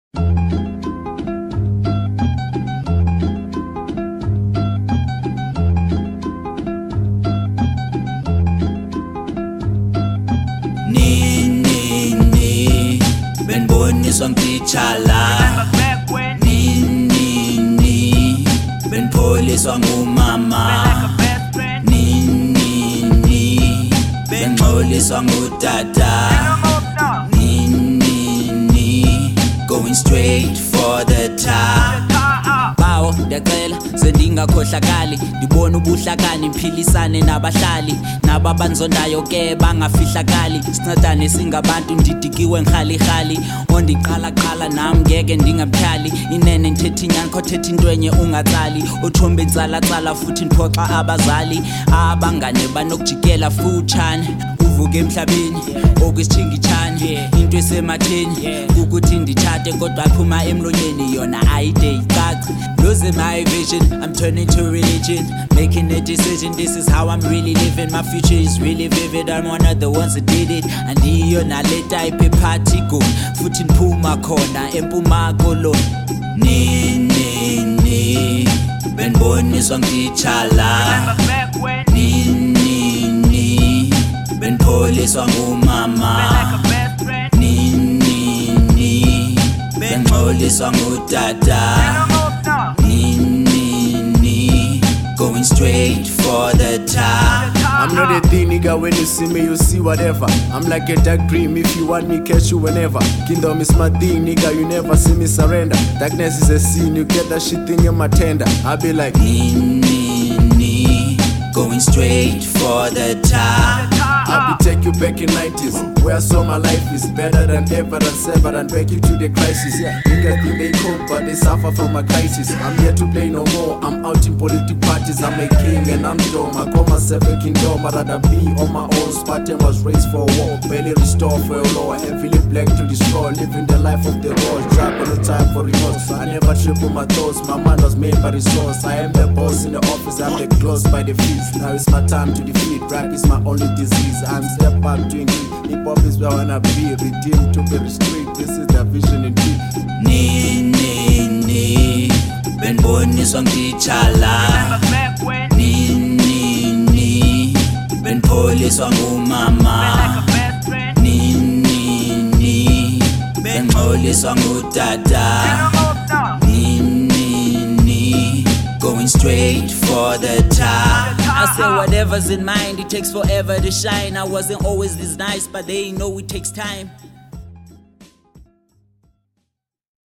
Benboniswa ngititshala Nini benpholiswa ngumama Nini benxoliswa ngutata Nini going straight for the top Bawo ndiyacela sendingakhohlakali ndibona ubuhlakani mphilisane nabahlali nababanzondayo ke bangafihlakali sincedane singabantu ndidikiwe ngikhali ondiqala nami ngeke ndingamtyhali inene ndithetha inyani kho thetha intwenye ungatsali uthombe intsala futhi ndiphoxa abazali abangane banokujikela futshane uvuke emhlabeni okwisithingitshane into esematheni ukuthi ndithathe kodwa aphuma emlonyeni yona ayide icaci losing my vision I'm turning to religion making a decision this is how I'm really living my future is really vivid I'm one of the ones that did it andiyo nale type party go futhi ndiphuma khona empuma koloni Nini benboniswa ngititshala Nini benpholiswa ngumama Nini benxoliswa ngutata Nini going straight for the top I'm not a thing nigga, when you see me you see whatever I'm like a dark dream, if you want me catch you whenever Kingdom is my thing nigga, you never see me surrender Darkness is a sin, you get that shit thing in my tender I be like Nini going straight for the top I'll be take you back in 90s where I saw my life is better than ever and sever and back into the crisis Niggas think they cope but they suffer from a crisis I'm here to play no more, I'm out in political parties I'm a king and I'm dumb, I call myself a kingdom I'd rather be on my own, Spartan was raised for war Barely restore for a law, heavily black to destroy Living the life of the road, drag on the time for remorse I never trip on my toes, my mind was made by resource I am the boss in the office, I'm the close by the feet Now it's my time to defeat, rap is my only disease I'm step back to increase, hip-hop is where I wanna be Redeemed to be restrict, this is the vision indeed Nini benboniswa ngititshala Nini benpholiswa ngumama Nini benxoliswa ngutata Nini going straight for the top I say whatever's in mind, it takes forever to shine I wasn't always this nice, but they know it takes time